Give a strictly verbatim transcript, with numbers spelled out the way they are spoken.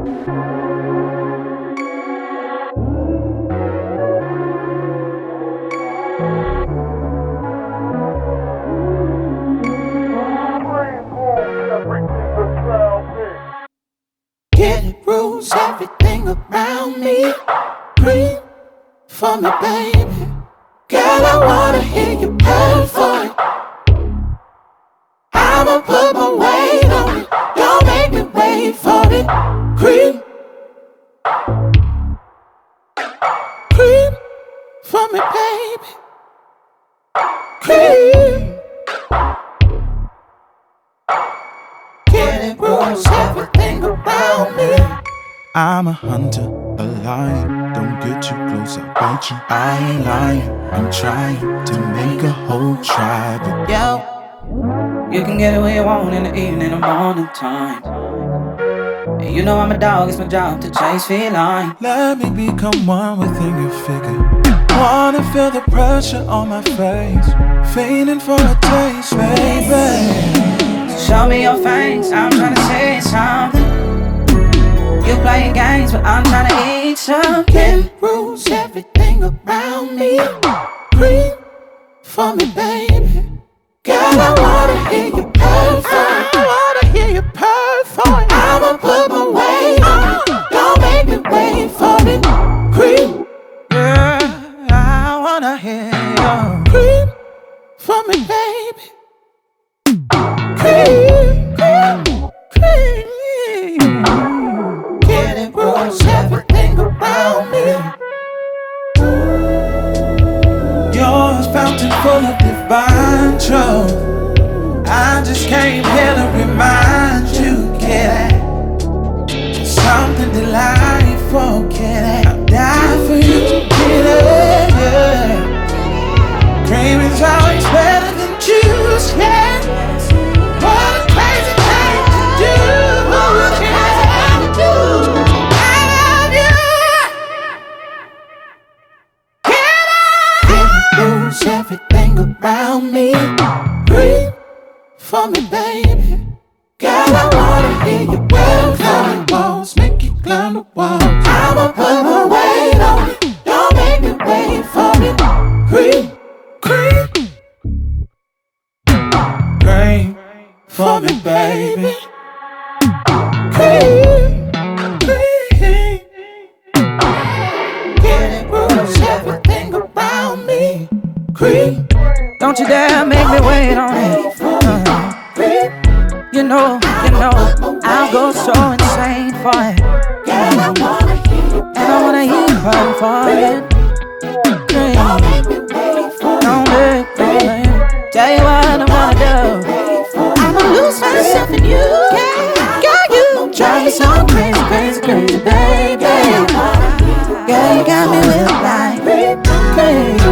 It rules everything around me. Breathe for me, baby. Girl, I wanna hear you perform. I'ma put my weight on it. Don't make me wait for it. Creep, creep for me, baby. Creep. It rules everything around me. I'm a hunter, a lion. Don't get too close, I'll bite you. I ain't lying, I'm trying to make a whole tribe. Yo, you can get it where you want in the evening or morning time. And you know I'm a dog, it's my job to chase feline. Let me become one within your figure. Wanna feel the pressure on my face, feeling for a taste, baby. So show me your face, I'm tryna say something. You playing games, but I'm tryna eat something. It rules everything around me. Breathe for me, baby. Girl, I wanna hear you perform. I wanna hear you perform. I'ma put my weight on it. Don't make me wait for it. Creep, Yeah, I wanna hear you. creep for me, baby. Creep, creep, creep. Get it rules everything around me. Yours fountain full of divine truth. I just came here to remind you, kid. Something delightful, kid. I'll die for you, kid. Yeah. Cream is always better than juice, yeah. What a crazy thing to do, kid. I love you. It rules everything around me. Breathe for me, baby. Girl, I wanna hear you well. Climb the walls, make you climb the walls. I'ma put my weight on it. Don't make me wait for it. Creep, creep, Cream for me, baby. creep, creep. Get it rules everything around me. Creep, Don't you dare make me wait on it. Uh, creep. you know, you know, I'll go so insane for it. Girl, I wanna hear you And I wanna hear you cry for it. don't make me wait for it. Don't make me tell you what I'm gonna do. I'ma lose myself in you, girl. Girl, you drive me so crazy, crazy, crazy, baby. Girl, you got me with like crazy.